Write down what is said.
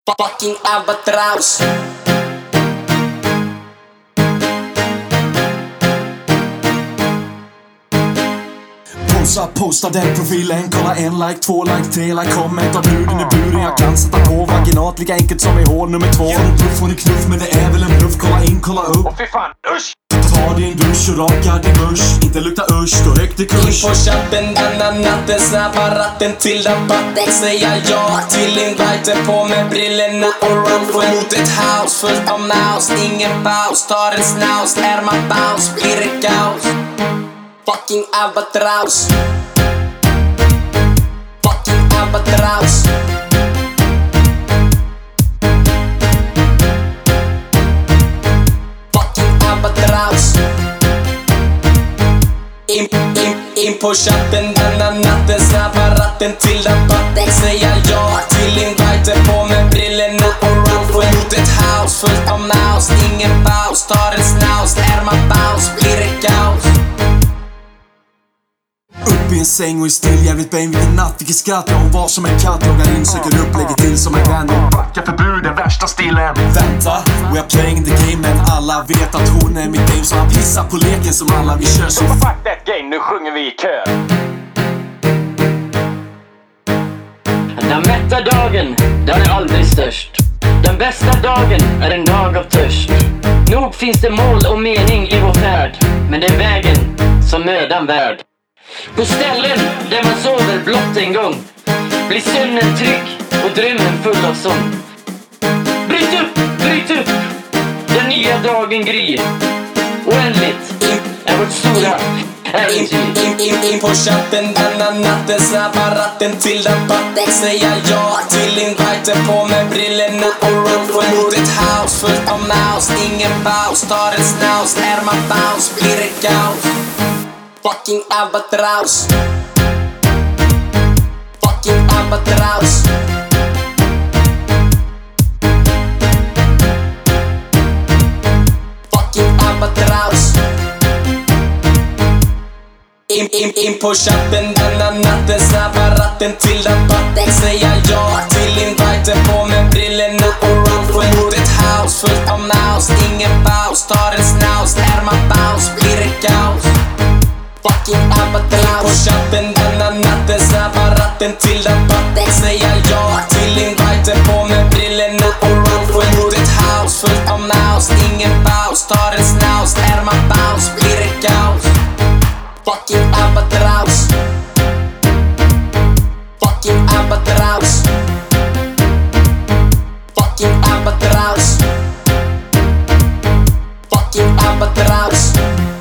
Fucking albatross. Posta den profilen, kolla en like, 2 like, 3 like, comment av bruden i buren. Jag kan sätta på vaginat lika enkelt som i hål nummer 2. Får ni knuff men det är väl en bluff, kolla in, kolla upp. Åh fy fan, usch! Ta din dusch och raka din busch. Inte lukta usch, då högt i kurs. In på chappen denna natten, snabba ratten till rabatten. Säga ja till inviten, på med brillorna och run mot ett house fullt av mouse. Ingen paus, tar en snaus, är man bounce blir det kaos. Fucking albatross. Fucking albatross. Fucking albatross. In på chatten denna natten, snabba ratten till rabatten. Säga ja till inviten, på med brillorna och run mot ett house fullt av mouse. Ingen paus, tar en snaus, är man bounce blir det kaos. Upp i en säng och i still, jävligt bäng, vilken natt, vilken skratt. Jag var som en katt, loggar in, söker upp, lägger till som en vän. Och Backa förbuden, värsta stilen. vänta, we are playing the game. Men alla vet att hon är mitt game. Så han pissar på leken som alla vi kör. Så Fuck that game, nu sjunger vi i kör. Den mätta dagen, den är aldrig störst. Den bästa dagen är en dag av törst. Nog finns det mål och mening i vår färd, men det är vägen som mödan värd. På ställen där man sover blott en gång blir sömnen trygg och drömmen full av sång. Bryt upp, den nya dagen gryr. Oändligt är vårt stora äventyr. In på chatten denna natten, snabba ratten till rabatten. Säga ja till inviten, på med brillorna och run mot ett house fullt av mouse. Ingen paus, tar en snaus, är man bounce blir det kaos. Fucking albatross. Fucking albatross. Fucking albatross. In på chatten denna natten, snabba ratten till rabatten. Säga ja till inviten, på med brillorna och run mot ett house fullt av mouse. Ingen paus, tar en snaus, är man bounce blir det kaos. Fucking albatross. På chatten denna natten, snabba ratten till rabatten. Säga ja till inviten, på med brillorna och run mot ett house fullt av mouse. Ingen paus, tar en snaus, är man bounce blir det kaos. Fucking albatross. Fucking albatross. Fucking albatross. Fucking albatross.